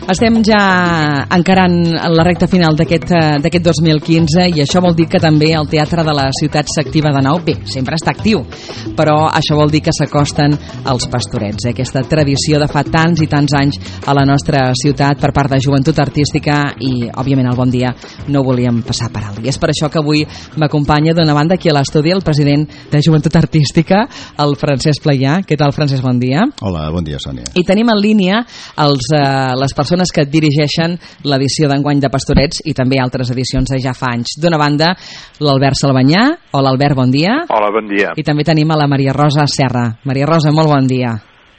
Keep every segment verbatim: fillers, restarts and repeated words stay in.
Estem ja encarant la recta final d'aquest d'aquest dos mil quinze i això vol dir que també el Teatre de la Ciutat s'activa de nou. Bé, sempre està actiu, però això vol dir que s'acosten els Pastorets, eh? Aquesta tradició de fa tants i tants anys a la nostra ciutat per part de Joventut Artística i, òbviament, el bon dia no volíem passar per alt. I és per això que avui m'acompanya d'una banda aquí a l'estudi el president de Joventut Artística, el Francesc Playà. Què tal, Francesc? Bon dia. Hola, bon dia, Sònia. I tenim en línia els, eh, les persones que dirigeixen l'edició d'enguany de Pastorets i també altres edicions de ja fa anys. D'una banda, l'Albert Salvanyà. Hola, Albert, bon dia. Hola, bon dia. I també tenim a la Maria Rosa Serra. Maria Rosa, molt bon dia.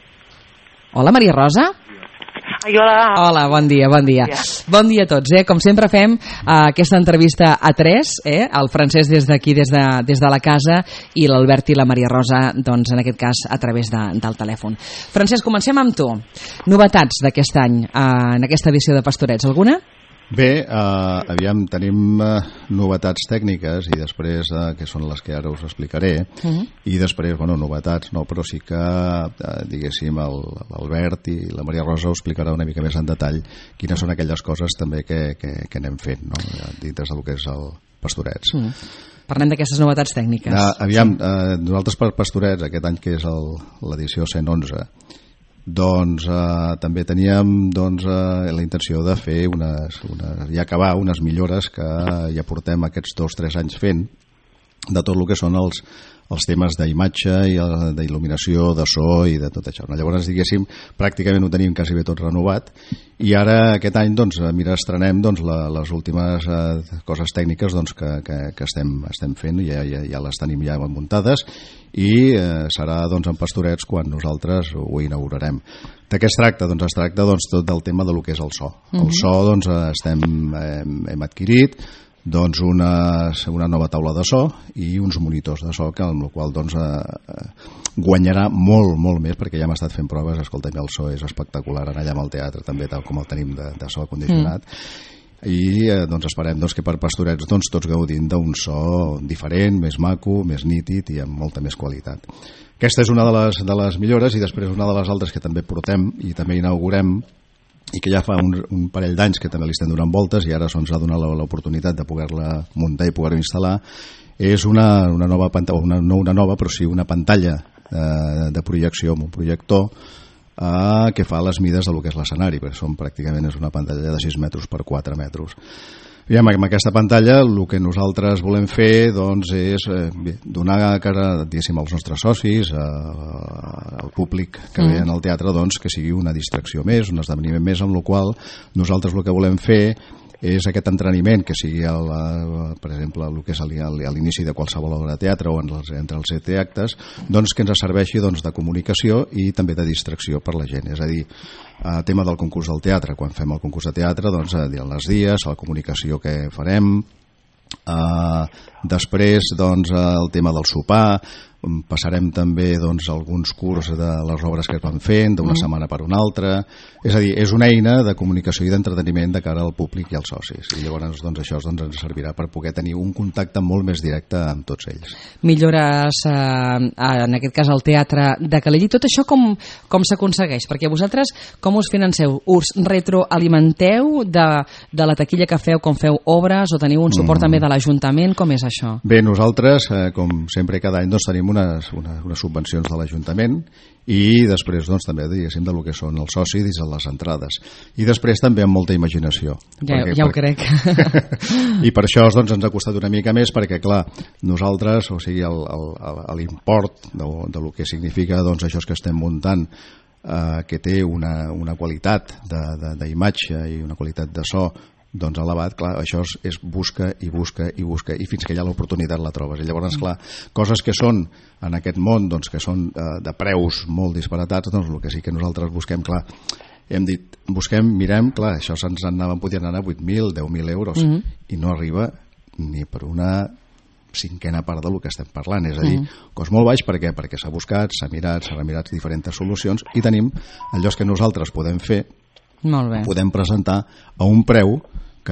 Hola, Maria Rosa. Ai, hola. Hola, bon dia, bon dia. Bon dia a tots, eh? Com sempre fem uh, aquesta entrevista a tres, eh? El Francesc des d'aquí, des, de, des de la casa, i l'Albert i la Maria Rosa, doncs, en aquest cas, a través de, del telèfon. Francesc, comencem amb tu. Novetats d'aquest any uh, en aquesta edició de Pastorets, alguna? Bé, eh, aviam, tenim eh, novetats tècniques i després, eh, que són les que ara us explicaré, uh -huh. i després, bueno, novetats, no, però sí que, eh, diguéssim, l'Albert i la Maria Rosa us explicarà una mica més en detall quines són aquelles coses també que, que, que anem fent, no?, dintre del que és el Pastorets. Uh -huh. Parlem d'aquestes novetats tècniques. Uh, aviam, sí. eh, nosaltres per Pastorets, aquest any que és l'edició cent onze, doncs eh, també teníem doncs, eh, la intenció de fer unes, unes, i acabar unes millores que ja portem aquests dos o tres anys fent de tot el que són els, els temes d'imatge i d'il·luminació, de so i de tot això. Llavors, diguéssim, pràcticament ho tenim quasi bé tot renovat i ara aquest any, doncs, mira, estrenem doncs, la, les últimes eh, coses tècniques doncs, que, que, que estem, estem fent, ja, ja, ja les tenim ja muntades i eh, serà doncs, en Pastorets quan nosaltres ho inaugurarem. De què es tracta? Doncs es tracta doncs, tot del tema de lo que és el so. Uh-huh. El so doncs, estem, hem, hem adquirit doncs una, una nova taula de so i uns monitors de so, que amb el qual doncs, eh, guanyarà molt, molt més, perquè ja hem estat fent proves. Escolta, el so és espectacular allà amb el teatre també, tal com el tenim de, de so condicionat. Mm. I eh, doncs esperem doncs, que per Pastorets doncs, tots gaudint d'un so diferent, més maco, més nítid i amb molta més qualitat. Aquesta és una de les, de les millores, i després una de les altres que també portem i també inaugurem i que ja fa un, un parell d'anys que també li estem donant voltes i ara se'ns ha donat l'oportunitat de poder-la muntar i poder-la instal·lar, és una, una nova pantalla, una, no una nova, però sí una pantalla eh, de projecció amb un projector eh, que fa les mides del que és l'escenari, perquè són, pràcticament és una pantalla de sis metres per quatre metres. I amb aquesta pantalla el que nosaltres volem fer doncs, és eh, bé, donar cara, diguéssim, als nostres socis, eh, al públic que mm. ve al teatre, doncs, que sigui una distracció més, un esdeveniment més, amb la qual nosaltres el que volem fer és aquest entreniment, que sigui, el, per exemple, el que és a l'inici de qualsevol obra de teatre o entre els set actes, doncs que ens serveixi doncs, de comunicació i també de distracció per la gent. És a dir, el tema del concurs del teatre, quan fem el concurs de teatre, doncs, diran les dies, la comunicació que farem, eh, després doncs, el tema del sopar, passarem també doncs, alguns curs de les obres que es van fent d'una mm. setmana per una altra. És a dir, és una eina de comunicació i d'entreteniment de cara al públic i als socis, i llavors doncs, això doncs, ens servirà per poder tenir un contacte molt més directe amb tots ells. Millores eh, en aquest cas al teatre de Calella, i tot això com, com s'aconsegueix? Perquè vosaltres com us financeu? Us retroalimenteu de, de la taquilla que feu quan feu obres, o teniu un suport mm. també de l'Ajuntament? Com és això? Bé, nosaltres, eh, com sempre cada any, doncs, tenim unes, unes, unes subvencions de l'Ajuntament i després doncs, també diguéssim del que són els socis i les entrades, i després també amb molta imaginació. Ja, perquè, ja ho perquè... crec. I per això doncs, ens ha costat una mica més, perquè clar, nosaltres, o sigui, l'import de, de lo que significa doncs, això que estem muntant, eh, que té una, una qualitat d'imatge i una qualitat de so doncs elevat, clar, això és, és busca i busca i busca i fins que hi ha l'oportunitat la trobes. I llavors, clar, coses que són en aquest món, doncs, que són eh, de preus molt disparatats, doncs el que sí que nosaltres busquem, clar, hem dit, busquem, mirem, clar, això se'ns anaven podien anar a vuit mil, deu mil euros, mm-hmm. i no arriba ni per una cinquena part del que estem parlant, és a dir, mm. cost molt baix. Per què? Perquè s'ha buscat, s'ha mirat, s'ha remirat diferents solucions i tenim allò que nosaltres podem fer, molt bé. Podem presentar a un preu que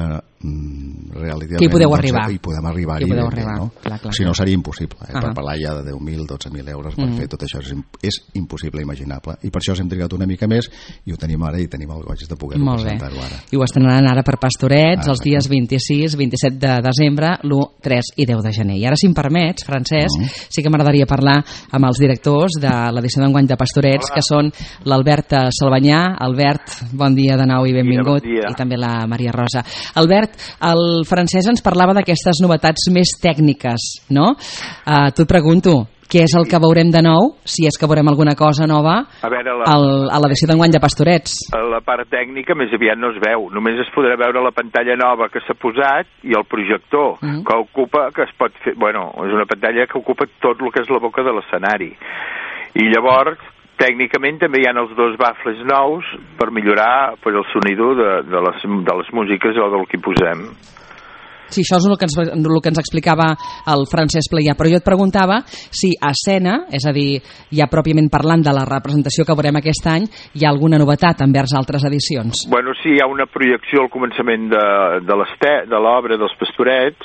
relativament... Que hi podeu arribar. Hi podem arribar-hi. Hi podeu arribar, no? clar, clar. Si no, seria impossible. Eh? Uh -huh. Per parlar ja de deu mil, dotze mil euros per uh -huh. fer tot això és, és impossible, imaginable. I per això hem trigat una mica més i ho tenim ara i tenim el goig de poder-ho presentar-ho ara. I ho estrenaran ara per Pastorets ah, els dies vint-i-sis, vint-i-set de desembre, l'u, tres i deu de gener. I ara, si em permets, Francesc, uh -huh. sí que m'agradaria parlar amb els directors de l'edició d'enguany de Pastorets, Hola. que són l'Albert Salvanyà. Albert, bon dia de nou i benvingut. Bon dia. I també la Maria Rosa. Albert, el Francesc ens parlava d'aquestes novetats més tècniques, no? Uh, tu et pregunto, què és el que veurem de nou, si és que veurem alguna cosa nova a, veure, la, al, a l'edició d'enguany de Pastorets? La part tècnica més aviat no es veu, només es podrà veure la pantalla nova que s'ha posat i el projector, uh -huh. que ocupa, que es pot fer, bueno, és una pantalla que ocupa tot el que és la boca de l'escenari. I llavors, tècnicament també hi ha els dos bafles nous per millorar pues, el sonido de, de, les, de les músiques o del que posem. Sí, això és el que ens, el que ens explicava el Francesc Playà, però jo et preguntava si a escena, és a dir, ja pròpiament parlant de la representació que veurem aquest any, hi ha alguna novetat envers altres edicions. Bueno, sí, hi ha una projecció al començament de, de l'obra dels Pastorets,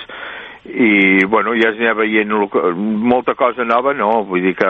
i bueno, ja es anirà veient molta cosa nova, no? Vull dir que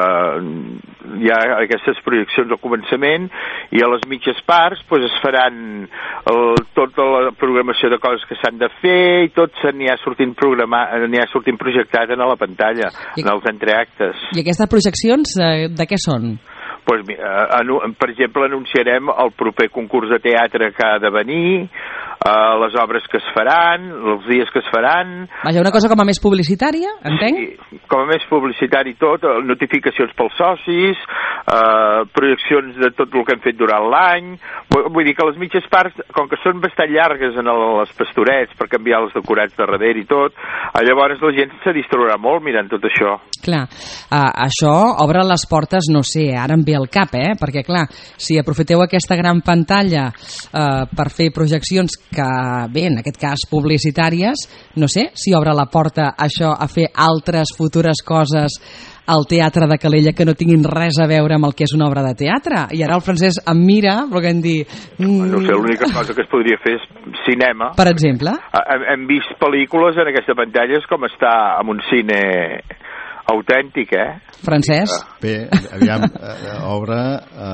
hi ha aquestes projeccions al començament i a les mitges parts pues, es faran el, tota la programació de coses que s'han de fer i tot n'hi ha sortint programat, n'hi ha sortint projectat a la pantalla, I, en els entreactes. I aquestes projeccions eh, de què són? Pues, eh, per exemple, anunciarem el proper concurs de teatre que ha de venir, eh, les obres que es faran, els dies que es faran... Vaja, una cosa com a més publicitària, entenc? Sí, com a més publicitari tot, notificacions pels socis, eh, projeccions de tot el que hem fet durant l'any... Vull dir que les mitges parts, com que són bastant llargues en els Pastorets per canviar els decorats de darrere i tot, llavors la gent se distraurà molt mirant tot això. Clar, uh, això obre les portes, no sé, ara em ve al cap, eh? Perquè clar, si aprofiteu aquesta gran pantalla uh, per fer projeccions que, bé, en aquest cas publicitàries, no sé si obre la porta això a fer altres futures coses al Teatre de Calella que no tinguin res a veure amb el que és una obra de teatre. I ara el Francesc em mira, però que em dir... Mm... No sé, l'única cosa que es podria fer és cinema. Per exemple? Hem, hem vist pel·lícules en aquesta pantalla com està en un cine autèntic, eh? Francesc? Bé, aviam, obre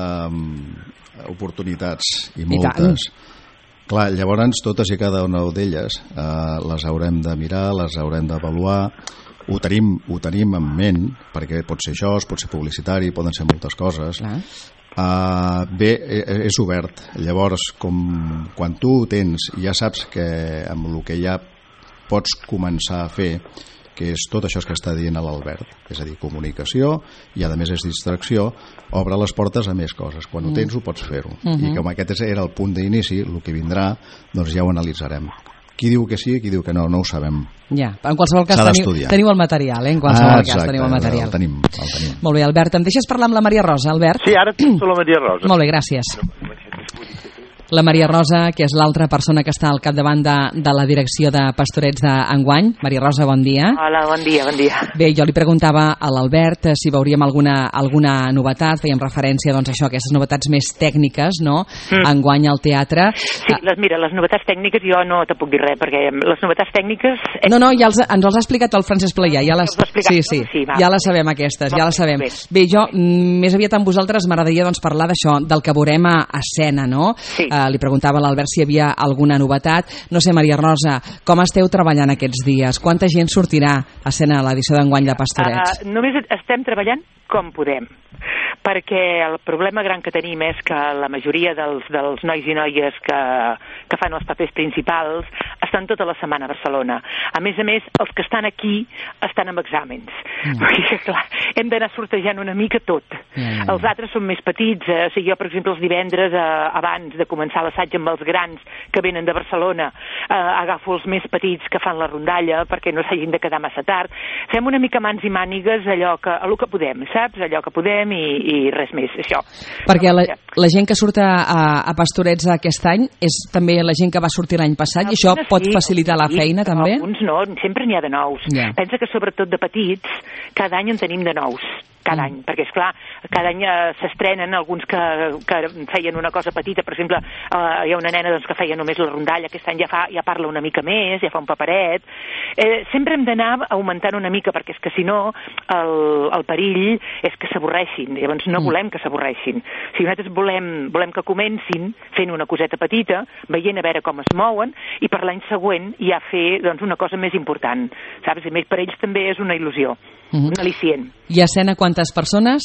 eh, oportunitats i moltes. I clar, llavors totes i cada una d'elles eh, les haurem de mirar, les haurem d'avaluar. Ho tenim, ho tenim en ment, perquè pot ser això, pot ser publicitari, poden ser moltes coses. Uh, bé, és obert. Llavors, com quan tu ho tens, ja saps que amb el que ja pots començar a fer, que és tot això que està dient l'Albert, és a dir, comunicació i a més és distracció, obre les portes a més coses. Quan mm. ho tens ho pots fer-ho. Uh -huh. I com aquest era el punt d'inici, el que vindrà, doncs ja ho analitzarem. Qui diu que sí i qui diu que no, no ho sabem. Ja, en qualsevol cas teniu, teniu el material, eh? En qualsevol ah, exacte, cas teniu el material. El tenim, el tenim. Molt bé, Albert, em deixes parlar amb la Maria Rosa, Albert? Sí, ara tinc la Maria Rosa. Molt bé, gràcies. La Maria Rosa, que és l'altra persona que està al capdavant de, de la direcció de Pastorets d'enguany. Maria Rosa, bon dia. Hola, bon dia, bon dia. Bé, jo li preguntava a l'Albert si veuríem alguna, alguna novetat, fèiem referència doncs, a això, a aquestes novetats més tècniques, no?, mm. enguany al teatre. Sí, les, mira, les novetats tècniques jo no te puc dir res, perquè les novetats tècniques... No, no, ja els, ens els ha explicat el Francesc Playà, ja les, sí, sí, sí, va, ja les sabem aquestes, va, ja les sabem. Bé, bé jo, més aviat amb vosaltres m'agradaria doncs, parlar d'això, del que veurem a escena, no? Sí. Uh, li preguntava a l'Albert si hi havia alguna novetat. No sé, Maria Rosa, com esteu treballant aquests dies? Quanta gent sortirà a escena a l'edició d'enguany de Pastorets? Uh, només estem treballant com podem, perquè el problema gran que tenim és que la majoria dels, dels nois i noies que, que fan els papers principals estan tota la setmana a Barcelona. A més a més, els que estan aquí estan amb exàmens. Mm. Perquè, clar, hem d'anar sortejant una mica tot. Mm. Els altres són més petits. Eh, o sigui, jo, per exemple, els divendres, eh, abans de començar l'assaig amb els grans que venen de Barcelona, eh, agafo els més petits que fan la rondalla perquè no s'hagin de quedar massa tard. Fem una mica mans i mànigues allò que, allò que podem, saps? Allò que podem i, i res més, això. Perquè la, la gent que surt a, a Pastorets aquest any és també la gent que va sortir l'any passat i això pot sí, facilitar la feina sí, també? Alguns no, sempre n'hi ha de nous. Yeah. Pensa que sobretot de petits cada any en tenim de nous. cada Mm. any, perquè, esclar, cada any eh, s'estrenen alguns que, que feien una cosa petita, per exemple, eh, hi ha una nena doncs, que feia només la rondalla, aquest any ja, fa, ja parla una mica més, ja fa un paperet. Eh, sempre hem d'anar augmentant una mica, perquè és que si no el, el perill és que s'avorreixin, llavors no Mm. volem que s'avorreixin. Si nosaltres volem, volem que comencin fent una coseta petita, veient a veure com es mouen, i per l'any següent ja fer doncs, una cosa més important, saps? I més per ells també és una il·lusió, Mhm. un al·licient. I a escena quantes persones?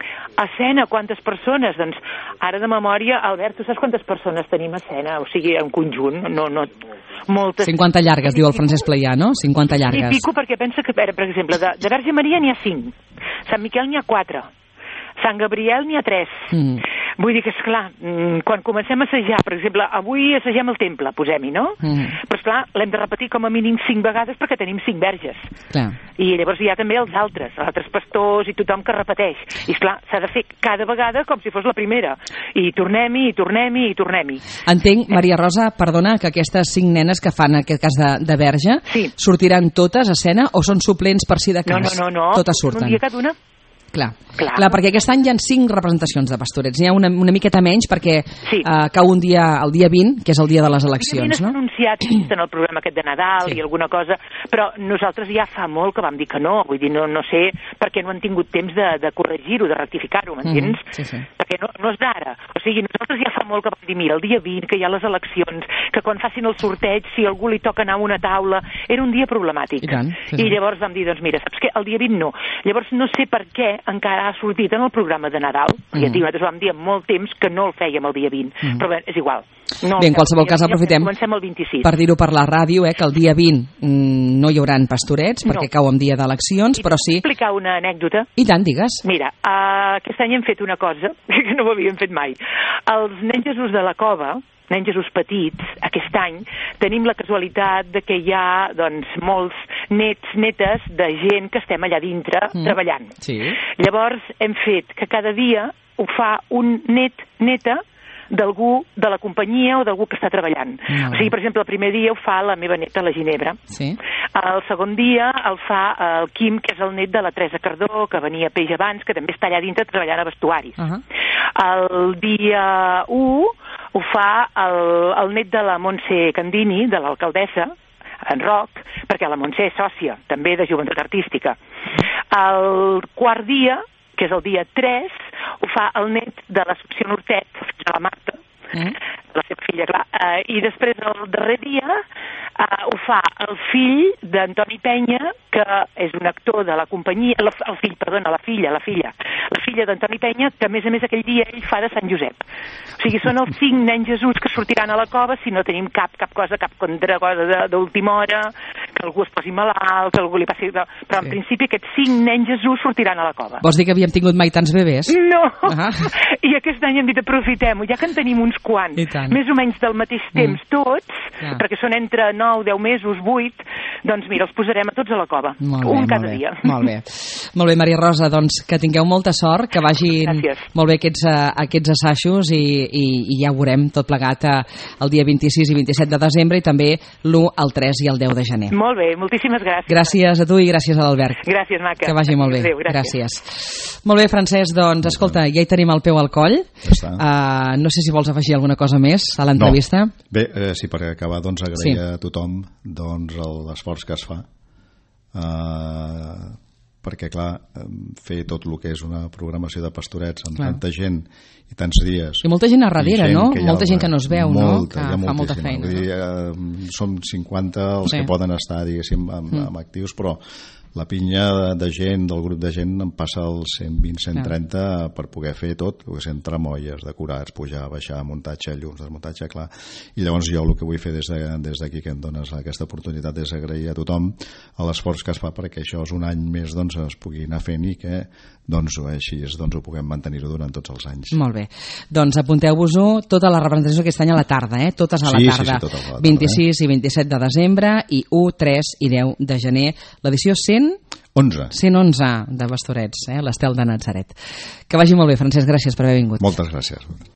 A escena, quantes persones? Doncs ara de memòria, Albert, tu saps quantes persones tenim a escena? O sigui, en conjunt, no, no, moltes. cinquanta llargues, diu el Francesc Pleià, no? cinquanta I llargues. pico perquè pensa que, per exemple, de, de Verge Maria n'hi ha cinc, Sant Miquel n'hi ha quatre, Sant Gabriel n'hi ha tres. Mm. Vull dir que, esclar, quan comencem a assajar, per exemple, avui assagem el temple, posem-hi, no? Mm. Però, esclar, l'hem de repetir com a mínim cinc vegades perquè tenim cinc verges. Clar. I llavors hi ha també els altres, els altres pastors i tothom que repeteix. I, esclar, s'ha de fer cada vegada com si fos la primera. I tornem-hi, i tornem-hi, i tornem-hi. Entenc, Maria Rosa, perdona, que aquestes cinc nenes que fan, en aquest cas de, de verge, Sí. sortiran totes a escena o són suplents per si de No, cas? no, no, no. Totes surten. Un dia cada una. Clar. Clar. Clar, perquè aquest any hi ha cinc representacions de pastorets. N'hi ha una, una miqueta menys perquè Sí. eh, cau un dia, el dia vint, que és el dia de les eleccions, Havien no? anunciat en el programa aquest de Nadal Sí. i alguna cosa, però nosaltres ja fa molt que vam dir que no, vull dir, no, no sé per què no han tingut temps de, de corregir-ho, de rectificar-ho, m'entens? Mhm, sí, sí. Perquè no, no és d'ara. O sigui, nosaltres ja fa molt que vam dir, mira, el dia vint, que hi ha les eleccions, que quan facin el sorteig, si a algú li toca anar a una taula, era un dia problemàtic. I tant, sí, sí. I llavors vam dir, doncs mira, saps què? El dia vint no. Llavors no sé per què encara ha sortit en el programa de Nadal, perquè Mhm. nosaltres vam dir en molt temps que no el fèiem el dia vint, Mhm. però bé, és igual. No Bé, en qualsevol cas, Ja- ja aprofitem Comencem el vint-i-sis. per dir-ho per la ràdio, eh, que el dia vint mm, no hi haurà pastorets perquè No. cau en dia d'eleccions, però sí... explicar una anècdota? I tant, digues. Mira, uh, aquest any hem fet una cosa que no ho havíem fet mai. Els nens Jesús de la cova, nens Jesús petits, aquest any tenim la casualitat de que hi ha doncs, molts nets, netes de gent que estem allà dintre Mm. treballant. Sí. Llavors hem fet que cada dia ho fa un net, neta, d'algú de la companyia o d'algú que està treballant. Mm. O sigui, per exemple, el primer dia ho fa la meva neta, la Ginebra. Sí. El segon dia el fa el Quim, que és el net de la Teresa Cardó, que venia a peix abans, que també està allà dintre treballant a vestuaris. Uh -huh. El dia u ho fa el, el net de la Montse Candini, de l'alcaldessa, en Roc, perquè la Montse és sòcia, també de Joventut Artística. El quart dia, que és el dia tres, ho fa el net de l'Assumpció Nortet, de la Marta, Mm. la seva filla, clar. Uh, I després, el darrer dia, uh, ho fa el fill d'Antoni Penya, que és un actor de la companyia, la, el fill, perdona, la filla, la filla, la filla d'Antoni Penya, que a més a més aquell dia ell fa de Sant Josep. O sigui, són els cinc nens Jesús que sortiran a la cova si no tenim cap, cap cosa, cap contra cosa de- d'última hora, que algú es posi malalt, que algú li passi... Però en Sí. principi aquests cinc nens Jesús sortiran a la cova. Vols dir que havíem tingut mai tants bebès? No! Ah. I aquest any hem dit aprofitem-ho, ja que en tenim uns quants, I tant. més o menys del mateix temps tots, Clar. perquè són entre nou, deu mesos, vuit, doncs mira, els posarem a tots a la cova, Molt bé, un molt cada bé, dia. Molt bé. Molt bé, Maria Rosa, doncs que tingueu molta sort, que vagin Gràcies. molt bé aquests, uh, aquests assajos i, i, i ja ho veurem tot plegat uh, el dia vint-i-sis i vint-i-set de desembre i també l'u, el tres i el deu de gener. Molt bé, moltíssimes gràcies. Gràcies a tu i gràcies a l'Albert. Gràcies, maca. Que vagi molt bé. Adéu, gràcies. gràcies. Molt bé, Francesc, doncs, escolta, ja hi tenim el peu al coll. Ja està. Uh, no sé si vols afegir alguna cosa més a l'entrevista. No. Bé, eh, sí, per acabar, doncs, agrair Sí. a tothom doncs, l'esforç que es fa. Uh, perquè, clar, em, fer tot el que és una programació de pastorets amb Clar. tanta gent i tants dies... I molta gent a darrere, i no? que hi ha- Molta gent que no es veu, no? molta, Que hi ha fa molta moltíssima. feina, Vull dir, eh, som cinquanta els Sí. que poden estar, diguéssim, amb, Mm. amb actius, però la pinya de, de gent, del grup de gent, em passa els cent vint, cent trenta per poder fer tot, el que són tramolles, decorats, pujar, baixar, muntatge, llums, desmuntatge, clar. I llavors jo el que vull fer des de- des d'aquí, que em dones aquesta oportunitat, és agrair a tothom l'esforç que es fa perquè això és un any més, doncs, es pugui anar fent i que, doncs, així és, doncs, ho puguem mantenir-ho durant tots els anys. Molt bé. Doncs apunteu-vos-ho, tota la representació aquest any a la tarda, eh? Totes a la Sí, sí, tarda. sí, totes a la tarda, vint-i-sis i vint-i-set de desembre i u, tres i deu de gener. L'edició cent, onze. cent onze de Pastorets, eh? l'Estel de Natzaret. Que vagi molt bé, Francesc, gràcies per haver vingut. Moltes gràcies.